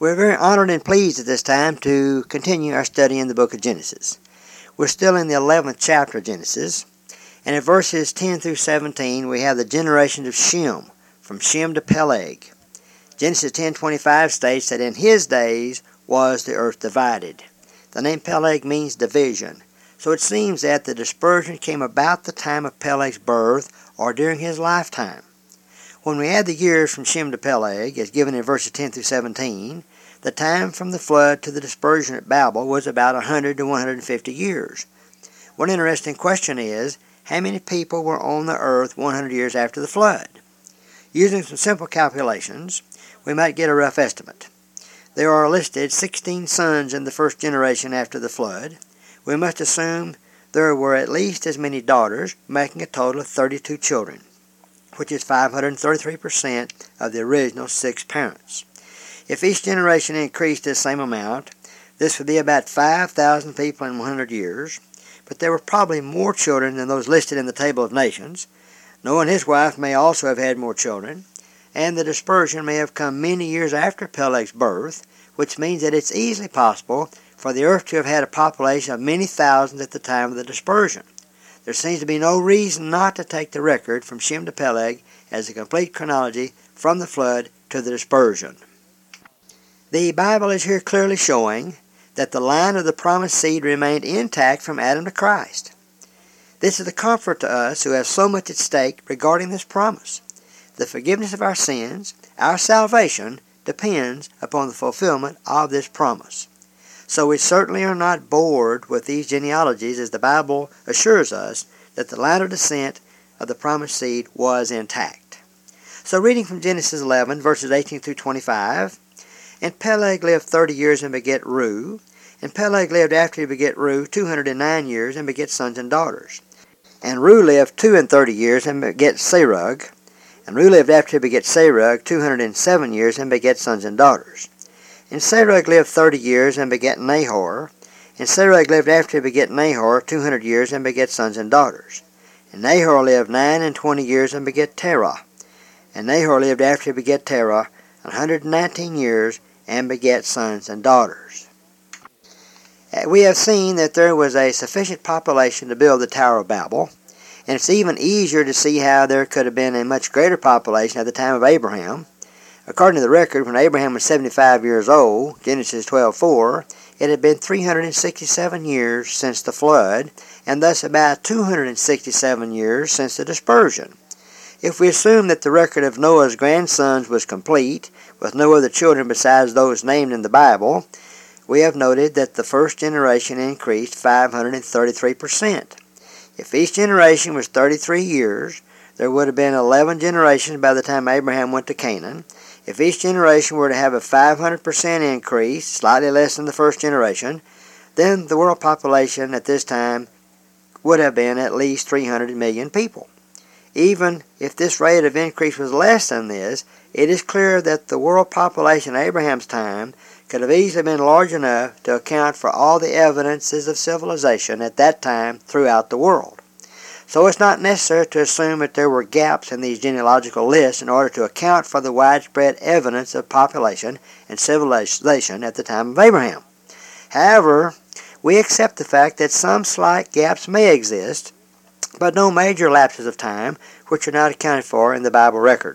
We're very honored and pleased at this time to continue our study in the book of Genesis. We're still in the 11th chapter of Genesis, and in verses 10 through 17 we have the generations of Shem, from Shem to Peleg. Genesis 10:25 states that in his days was the earth divided. The name Peleg means division, so it seems that the dispersion came about the time of Peleg's birth or during his lifetime. When we add the years from Shem to Peleg, as given in verses 10 through 17, the time from the flood to the dispersion at Babel was about 100 to 150 years. One interesting question is, how many people were on the earth 100 years after the flood? Using some simple calculations, we might get a rough estimate. There are listed 16 sons in the first generation after the flood. We must assume there were at least as many daughters, making a total of 32 children, which is 533% of the original 6 parents. If each generation increased the same amount, this would be about 5,000 people in 100 years, but there were probably more children than those listed in the table of nations. Noah and his wife may also have had more children, and the dispersion may have come many years after Peleg's birth, which means that it's easily possible for the earth to have had a population of many thousands at the time of the dispersion. There seems to be no reason not to take the record from Shem to Peleg as a complete chronology from the flood to the dispersion. The Bible is here clearly showing that the line of the promised seed remained intact from Adam to Christ. This is a comfort to us who have so much at stake regarding this promise. The forgiveness of our sins, our salvation, depends upon the fulfillment of this promise. So we certainly are not bored with these genealogies, as the Bible assures us that the line of descent of the promised seed was intact. So reading from Genesis 11, verses 18 through 25, and Peleg lived 30 years and begat Reu. And Peleg lived after he begat Reu 209 years and begat sons and daughters. And Reu lived 32 years and begat Serug. And Reu lived after he begat Serug 207 years and begat sons and daughters. And Serug lived 30 years and begat Nahor. And Serug lived after he begat Nahor 200 years and begat sons and daughters. And Nahor lived 29 years and begat Terah. And Nahor lived after he begat Terah 119 years and begat sons and daughters. We have seen that there was a sufficient population to build the Tower of Babel, and it's even easier to see how there could have been a much greater population at the time of Abraham. According to the record, when Abraham was 75 years old, Genesis 12:4, it had been 367 years since the flood, and thus about 267 years since the dispersion. If we assume that the record of Noah's grandsons was complete, with no other children besides those named in the Bible, we have noted that the first generation increased 533%. If each generation was 33 years, there would have been 11 generations by the time Abraham went to Canaan. If each generation were to have a 500% increase, slightly less than the first generation, then the world population at this time would have been at least 300 million people. Even if this rate of increase was less than this, it is clear that the world population at Abraham's time could have easily been large enough to account for all the evidences of civilization at that time throughout the world. So it's not necessary to assume that there were gaps in these genealogical lists in order to account for the widespread evidence of population and civilization at the time of Abraham. However, we accept the fact that some slight gaps may exist, but no major lapses of time which are not accounted for in the Bible record.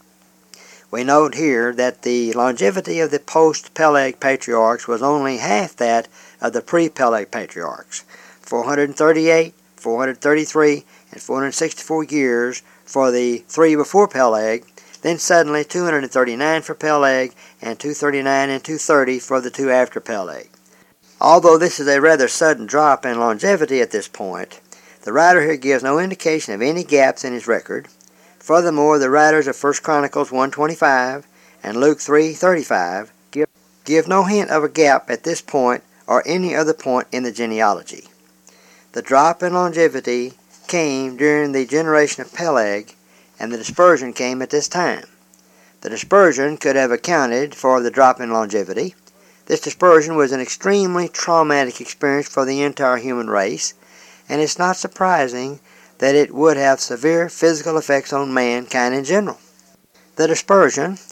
We note here that the longevity of the post-Peleg patriarchs was only half that of the pre-Peleg patriarchs, 438, 433, and 464 years for the 3 before Peleg, then suddenly 239 for Peleg, and 239 and 230 for the 2 after Peleg. Although this is a rather sudden drop in longevity at this point, the writer here gives no indication of any gaps in his record. Furthermore, the writers of 1 Chronicles 1:25 and Luke 3:35 give no hint of a gap at this point or any other point in the genealogy. The drop in longevity came during the generation of Peleg, and the dispersion came at this time. The dispersion could have accounted for the drop in longevity. This dispersion was an extremely traumatic experience for the entire human race, and it's not surprising that it would have severe physical effects on mankind in general. The dispersion,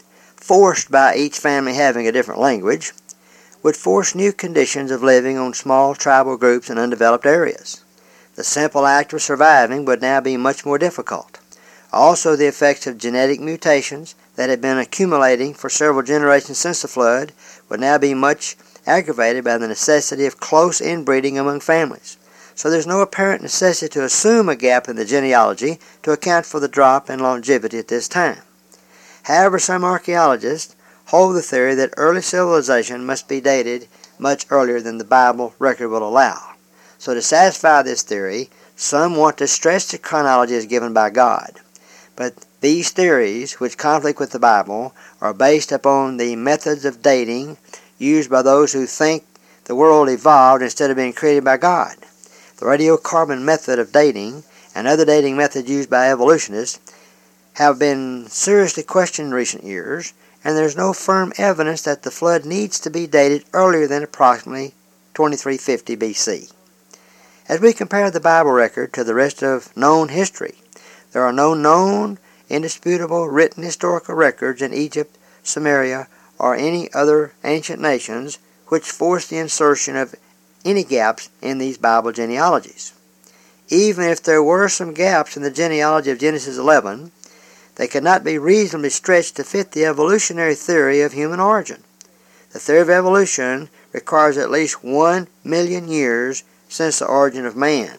forced by each family having a different language, would force new conditions of living on small tribal groups in undeveloped areas. The simple act of surviving would now be much more difficult. Also, the effects of genetic mutations that had been accumulating for several generations since the flood would now be much aggravated by the necessity of close inbreeding among families. So there's no apparent necessity to assume a gap in the genealogy to account for the drop in longevity at this time. However, some archaeologists hold the theory that early civilization must be dated much earlier than the Bible record will allow. So to satisfy this theory, some want to stretch the chronology as given by God. But these theories, which conflict with the Bible, are based upon the methods of dating used by those who think the world evolved instead of being created by God. The radiocarbon method of dating and other dating methods used by evolutionists have been seriously questioned in recent years, and there's no firm evidence that the flood needs to be dated earlier than approximately 2350 BC. As we compare the Bible record to the rest of known history, there are no known, indisputable, written historical records in Egypt, Samaria, or any other ancient nations which force the insertion of any gaps in these Bible genealogies. Even if there were some gaps in the genealogy of Genesis 11, they could not be reasonably stretched to fit the evolutionary theory of human origin. The theory of evolution requires at least 1 million years since the origin of man.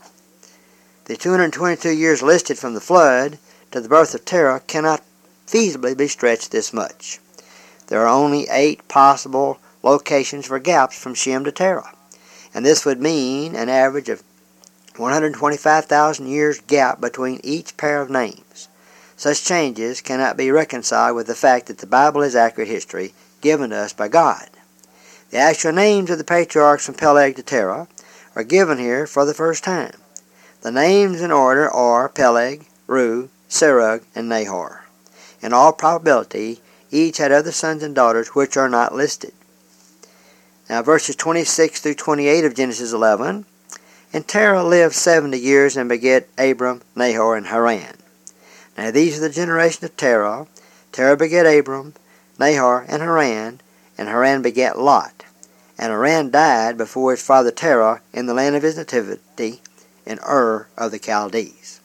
The 222 years listed from the flood to the birth of Terah cannot feasibly be stretched this much. There are only 8 possible locations for gaps from Shem to Terah, and this would mean an average of 125,000 years gap between each pair of names. Such changes cannot be reconciled with the fact that the Bible is accurate history given to us by God. The actual names of the patriarchs from Peleg to Terah are given here for the first time. The names in order are Peleg, Reu, Serug, and Nahor. In all probability, each had other sons and daughters which are not listed. Now verses 26 through 28 of Genesis 11, and Terah lived 70 years and begat Abram, Nahor, and Haran. Now these are the generations of Terah. Terah begat Abram, Nahor, and Haran begat Lot. And Haran died before his father Terah in the land of his nativity, in Ur of the Chaldees.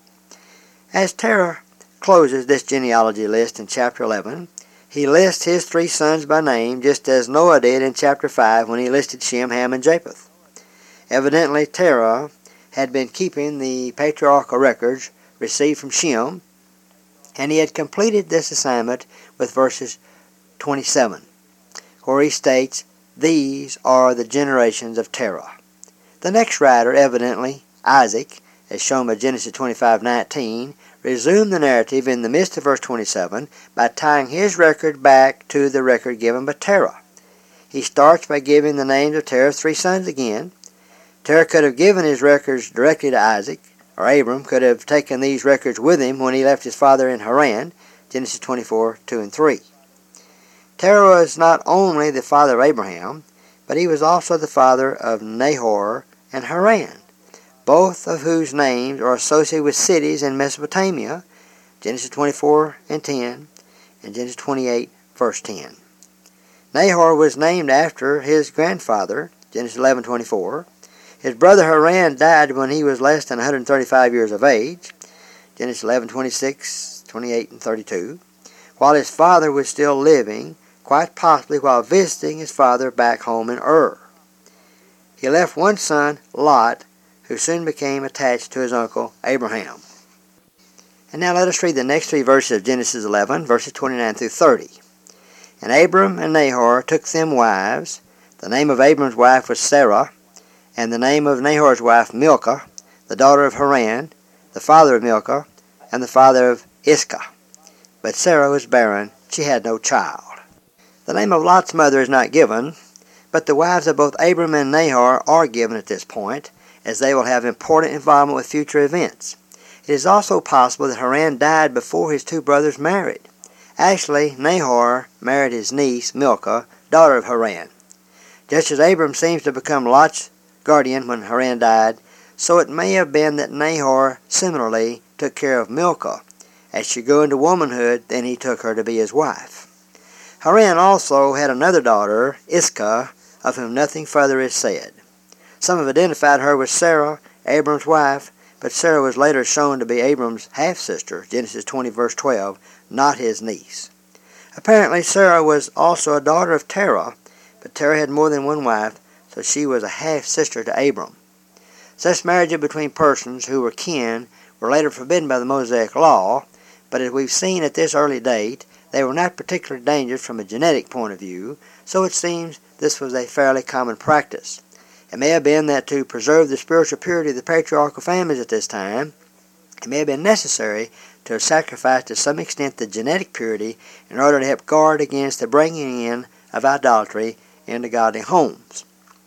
As Terah closes this genealogy list in chapter 11, he lists his 3 sons by name, just as Noah did in chapter 5 when he listed Shem, Ham, and Japheth. Evidently, Terah had been keeping the patriarchal records received from Shem, and he had completed this assignment with verses 27, where he states, "These are the generations of Terah." The next writer, evidently Isaac, as shown by Genesis 25:19, resumed the narrative in the midst of verse 27 by tying his record back to the record given by Terah. He starts by giving the names of Terah's 3 sons again. Terah could have given his records directly to Isaac, or Abram could have taken these records with him when he left his father in Haran, Genesis 24:2 and 3. Terah was not only the father of Abraham, but he was also the father of Nahor and Haran, both of whose names are associated with cities in Mesopotamia, Genesis 24:10 and Genesis 28, verse 10. Nahor was named after his grandfather, Genesis 11:24. His brother Haran died when he was less than 135 years of age, Genesis 11:26, 28, and 32, while his father was still living, quite possibly while visiting his father back home in Ur. He left one son, Lot, who soon became attached to his uncle Abraham. And now let us read the next 3 verses of Genesis 11, verses 29 through 30. And Abram and Nahor took them wives. The name of Abram's wife was Sarah, and the name of Nahor's wife Milcah, the daughter of Haran, the father of Milcah, and the father of Iscah. But Sarah was barren, she had no child. The name of Lot's mother is not given, but the wives of both Abram and Nahor are given at this point, as they will have important involvement with future events. It is also possible that Haran died before his 2 brothers married. Actually, Nahor married his niece, Milcah, daughter of Haran. Just as Abram seems to become Lot's guardian when Haran died, so it may have been that Nahor similarly took care of Milcah. As she grew into womanhood, then he took her to be his wife. Haran also had another daughter, Iscah, of whom nothing further is said. Some have identified her with Sarah, Abram's wife, but Sarah was later shown to be Abram's half-sister, Genesis 20, verse 12, not his niece. Apparently, Sarah was also a daughter of Terah, but Terah had more than one wife, so she was a half-sister to Abram. Such marriages between persons who were kin were later forbidden by the Mosaic law, but as we've seen at this early date, they were not particularly dangerous from a genetic point of view, so it seems this was a fairly common practice. It may have been that to preserve the spiritual purity of the patriarchal families at this time, it may have been necessary to have sacrificed to some extent the genetic purity in order to help guard against the bringing in of idolatry into godly homes.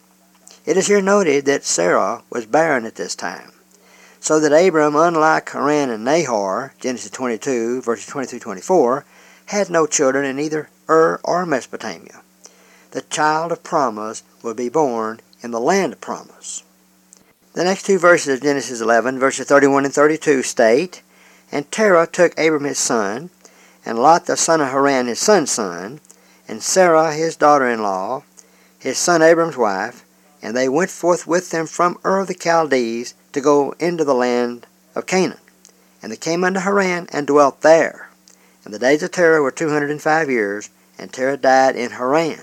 It is here noted that Sarah was barren at this time, so that Abram, unlike Haran and Nahor, Genesis 22, verses 20-24, had no children in either Ur or Mesopotamia. The child of promise would be born in the land of promise. The next two verses of Genesis 11, verses 31 and 32 state, "And Terah took Abram his son, and Lot the son of Haran his son's son, and Sarah his daughter-in-law, his son Abram's wife, and they went forth with them from Ur of the Chaldees to go into the land of Canaan. And they came unto Haran and dwelt there. And the days of Terah were 205 years, and Terah died in Haran."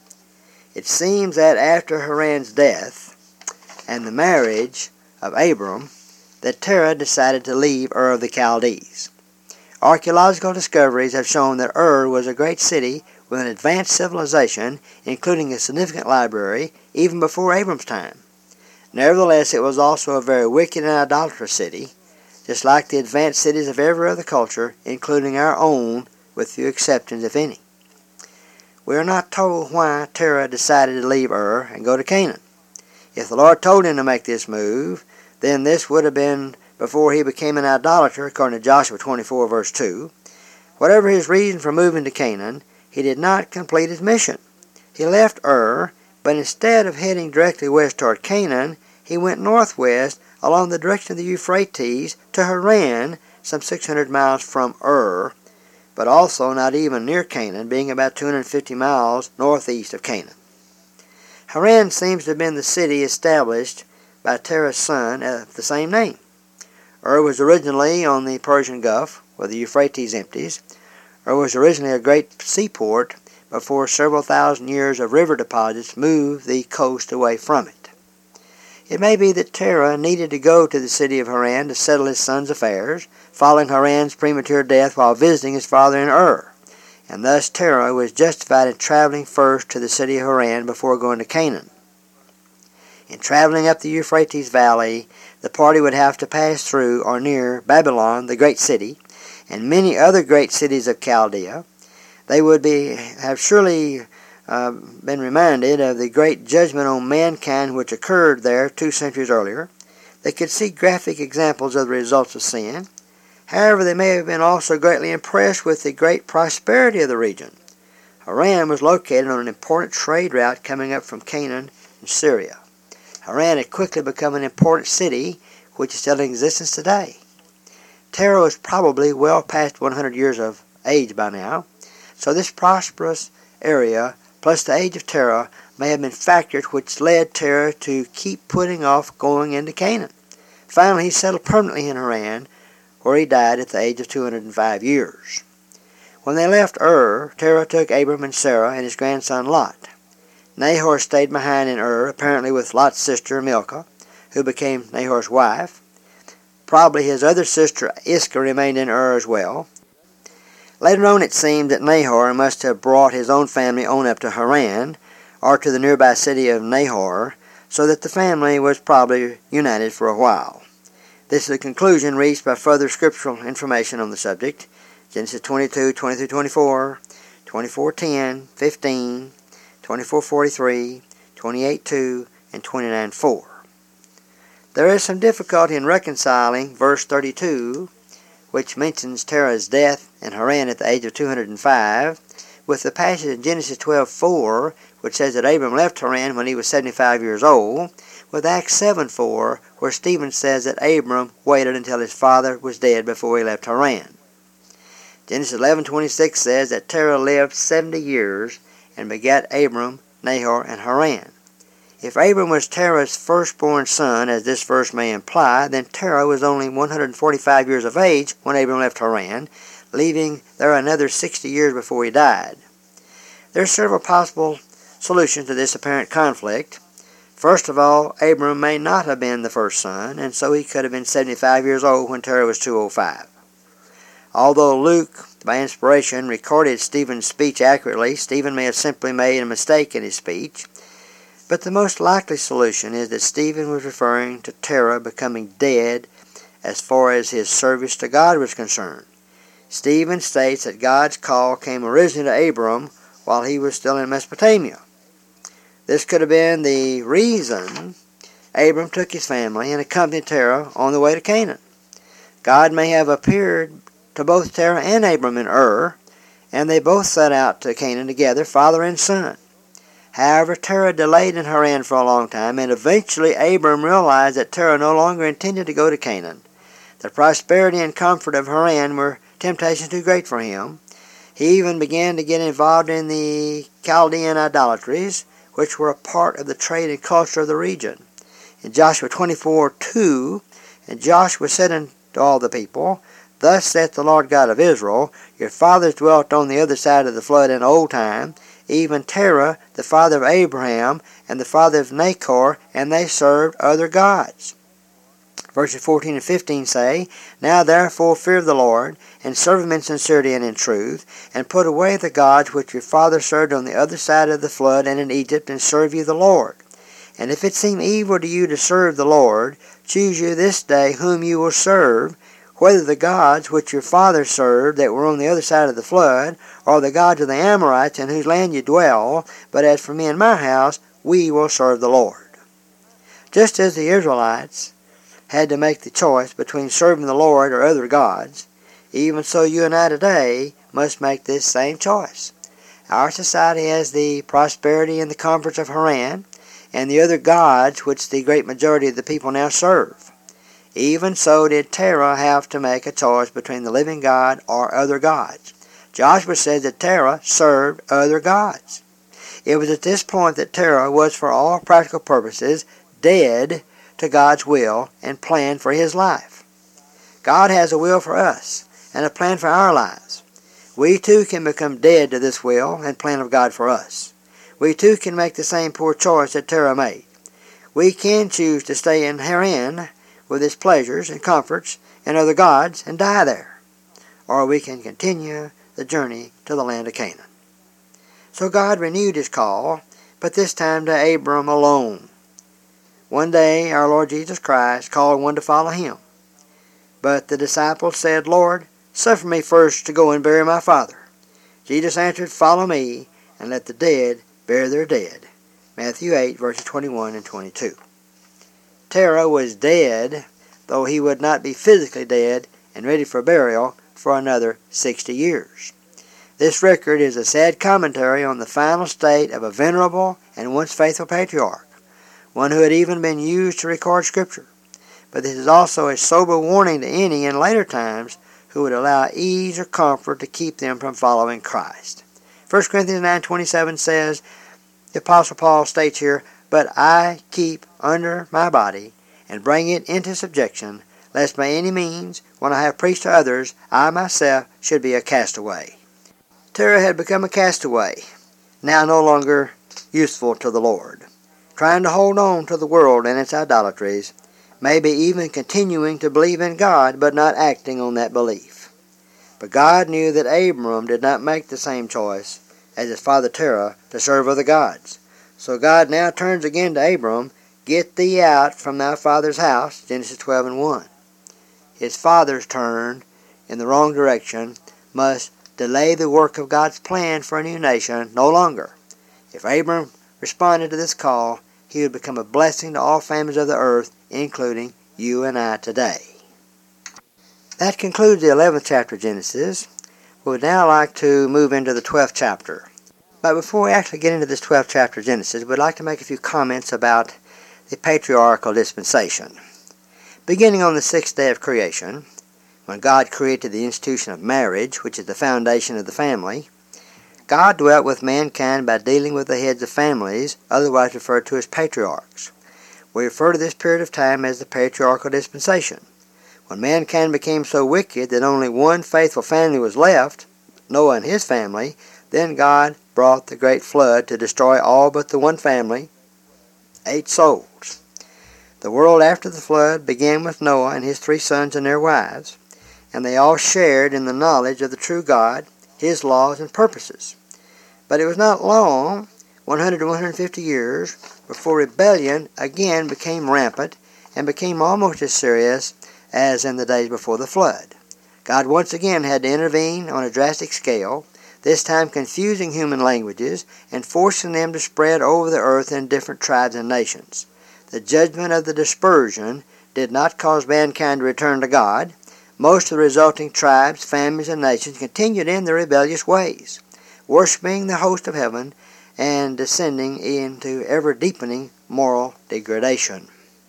It seems that after Haran's death and the marriage of Abram, that Terah decided to leave Ur of the Chaldees. Archaeological discoveries have shown that Ur was a great city with an advanced civilization, including a significant library, even before Abram's time. Nevertheless, it was also a very wicked and idolatrous city, just like the advanced cities of every other culture, including our own, with few exceptions, if any. We are not told why Terah decided to leave Ur and go to Canaan. If the Lord told him to make this move, then this would have been before he became an idolater, according to Joshua 24, verse 2. Whatever his reason for moving to Canaan, he did not complete his mission. He left Ur, but instead of heading directly west toward Canaan, he went northwest along the direction of the Euphrates to Haran, some 600 miles from Ur, but also not even near Canaan, being about 250 miles northeast of Canaan. Haran seems to have been the city established by Terah's son of the same name. Ur was originally on the Persian Gulf, where the Euphrates empties. Ur was originally a great seaport before several thousand years of river deposits moved the coast away from it. It may be that Terah needed to go to the city of Haran to settle his son's affairs, following Haran's premature death while visiting his father in Ur, and thus Terah was justified in traveling first to the city of Haran before going to Canaan. In traveling up the Euphrates Valley, the party would have to pass through or near Babylon, the great city, and many other great cities of Chaldea. They would have surely been reminded of the great judgment on mankind which occurred there 2 centuries earlier. They could see graphic examples of the results of sin. However, they may have been also greatly impressed with the great prosperity of the region. Haran was located on an important trade route coming up from Canaan and Syria. Haran had quickly become an important city, which is still in existence today. Terah was probably well past 100 years of age by now, so this prosperous area, plus the age of Terah, may have been factors which led Terah to keep putting off going into Canaan. Finally, he settled permanently in Haran, where he died at the age of 205 years. When they left Ur, Terah took Abram and Sarah and his grandson Lot. Nahor stayed behind in Ur, apparently with Lot's sister Milcah, who became Nahor's wife. Probably his other sister Iscah remained in Ur as well. Later on it seemed that Nahor must have brought his own family on up to Haran, or to the nearby city of Nahor, so that the family was probably united for a while. This is a conclusion reached by further scriptural information on the subject. Genesis 22, 20-24, 24:10, 15, 24:43, 28:2, and 29:4. There is some difficulty in reconciling verse 32, which mentions Terah's death in Haran at the age of 205, with the passage in Genesis 12:4, which says that Abram left Haran when he was 75 years old, with Acts 7:4, where Stephen says that Abram waited until his father was dead before he left Haran. Genesis 11:26 says that Terah lived 70 years and begat Abram, Nahor, and Haran. If Abram was Terah's firstborn son, as this verse may imply, then Terah was only 145 years of age when Abram left Haran, leaving there another 60 years before he died. There are several possible solutions to this apparent conflict. First of all, Abram may not have been the first son, and so he could have been 75 years old when Terah was 205. Although Luke, by inspiration, recorded Stephen's speech accurately, Stephen may have simply made a mistake in his speech. But the most likely solution is that Stephen was referring to Terah becoming dead as far as his service to God was concerned. Stephen states that God's call came originally to Abram while he was still in Mesopotamia. This could have been the reason Abram took his family and accompanied Terah on the way to Canaan. God may have appeared to both Terah and Abram in Ur, and they both set out to Canaan together, father and son. However, Terah delayed in Haran for a long time, and eventually Abram realized that Terah no longer intended to go to Canaan. The prosperity and comfort of Haran were temptations too great for him. He even began to get involved in the Chaldean idolatries, which were a part of the trade and culture of the region. In Joshua 24:2, and Joshua said unto all the people, Thus saith the Lord God of Israel, Your fathers dwelt on the other side of the flood in old time, even Terah, the father of Abraham, and the father of Nahor, and they served other gods. Verses 14 and 15 say, Now therefore fear the Lord, and serve him in sincerity and in truth, and put away the gods which your father served on the other side of the flood and in Egypt, and serve you the Lord. And if it seem evil to you to serve the Lord, choose you this day whom you will serve, whether the gods which your father served that were on the other side of the flood, or the gods of the Amorites in whose land you dwell, but as for me and my house, we will serve the Lord. Just as the Israelites had to make the choice between serving the Lord or other gods, even so you and I today must make this same choice. Our society has the prosperity and the comforts of Haran, and the other gods which the great majority of the people now serve. Even so did Terah have to make a choice between the living God or other gods. Joshua said that Terah served other gods. It was at this point that Terah was, for all practical purposes, dead to God's will and plan for his life. God has a will for us and a plan for our lives. We too can become dead to this will and plan of God for us. We too can make the same poor choice that Terah made. We can choose to stay in Haran with its pleasures and comforts and other gods and die there. Or we can continue the journey to the land of Canaan. So God renewed his call, but this time to Abram alone. One day our Lord Jesus Christ called one to follow him. But the disciples said, Lord, suffer me first to go and bury my father. Jesus answered, Follow me, and let the dead bury their dead. Matthew 8, verses 21 and 22. Terah was dead, though he would not be physically dead and ready for burial for another 60 years. This record is a sad commentary on the final state of a venerable and once faithful patriarch, one who had even been used to record Scripture. But this is also a sober warning to any in later times who would allow ease or comfort to keep them from following Christ. 1 Corinthians 9:27 says, the Apostle Paul states here, But I keep under my body, and bring it into subjection, lest by any means, when I have preached to others, I myself should be a castaway. Terah had become a castaway, now no longer useful to the Lord, trying to hold on to the world and its idolatries, maybe even continuing to believe in God, but not acting on that belief. But God knew that Abram did not make the same choice as his father Terah to serve other gods. So God now turns again to Abram, Get thee out from thy father's house, Genesis 12 and 1. His father's turn in the wrong direction must delay the work of God's plan for a new nation no longer. If Abram responded to this call, he would become a blessing to all families of the earth, including you and I today. That concludes the 11th chapter of Genesis. We would now like to move into the 12th chapter. But before we actually get into this 12th chapter of Genesis, we'd like to make a few comments about the patriarchal dispensation. Beginning on the 6th day of creation, when God created the institution of marriage, which is the foundation of the family, God dwelt with mankind by dealing with the heads of families, otherwise referred to as patriarchs. We refer to this period of time as the patriarchal dispensation. When mankind became so wicked that only one faithful family was left, Noah and his family, then God brought the great flood to destroy all but the one family, 8 souls. The world after the flood began with Noah and his 3 sons and their wives, and they all shared in the knowledge of the true God, His laws and purposes. But it was not long, 100 to 150 years, before rebellion again became rampant and became almost as serious as in the days before the flood. God once again had to intervene on a drastic scale, this time confusing human languages and forcing them to spread over the earth in different tribes and nations. The judgment of the dispersion did not cause mankind to return to God. Most of the resulting tribes, families, and nations continued in their rebellious ways, worshiping the host of heaven and descending into ever-deepening moral degradation.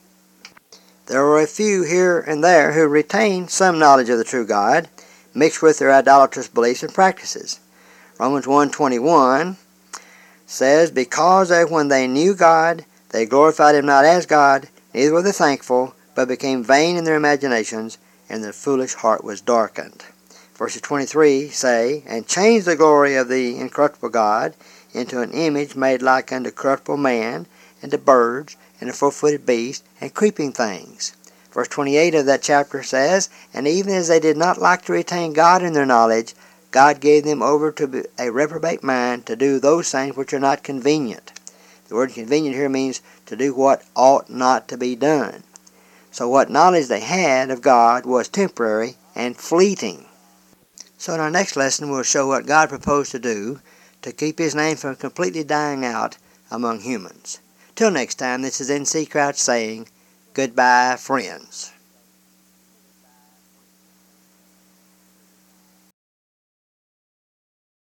There were a few here and there who retained some knowledge of the true God, mixed with their idolatrous beliefs and practices. Romans 1:21 says, "Because when they knew God, they glorified Him not as God, neither were they thankful, but became vain in their imaginations, and their foolish heart was darkened." Verses 23 say, "And changed the glory of the incorruptible God into an image made like unto corruptible man, and to birds, and to four-footed beasts, and creeping things." Verse 28 of that chapter says, "And even as they did not like to retain God in their knowledge, God gave them over to a reprobate mind to do those things which are not convenient." The word convenient here means to do what ought not to be done. So what knowledge they had of God was temporary and fleeting. So in our next lesson we'll show what God proposed to do to keep His name from completely dying out among humans. Till next time, this is N.C. Crouch saying, goodbye, friends.